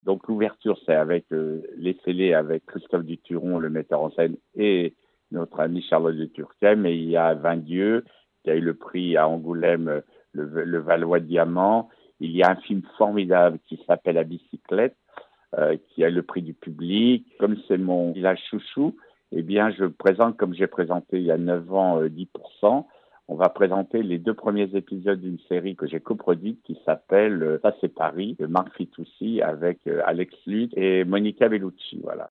Donc l'ouverture, c'est avec Les Scellés, avec Christophe Duturon, le metteur en scène, et notre amie Charlotte de Turckheim. Et il y a Vindieu, qui a eu le prix à Angoulême, le Valois Diamant. Il y a un film formidable qui s'appelle La bicyclette, qui a le prix du public. Comme c'est mon village chouchou, eh bien, je présente, comme j'ai présenté il y a 9 ans, 10%. On va présenter les 2 premiers épisodes d'une série que j'ai coproduite qui s'appelle Ça c'est Paris, de Marc Fitoussi avec Alex Luth et Monica Bellucci, voilà.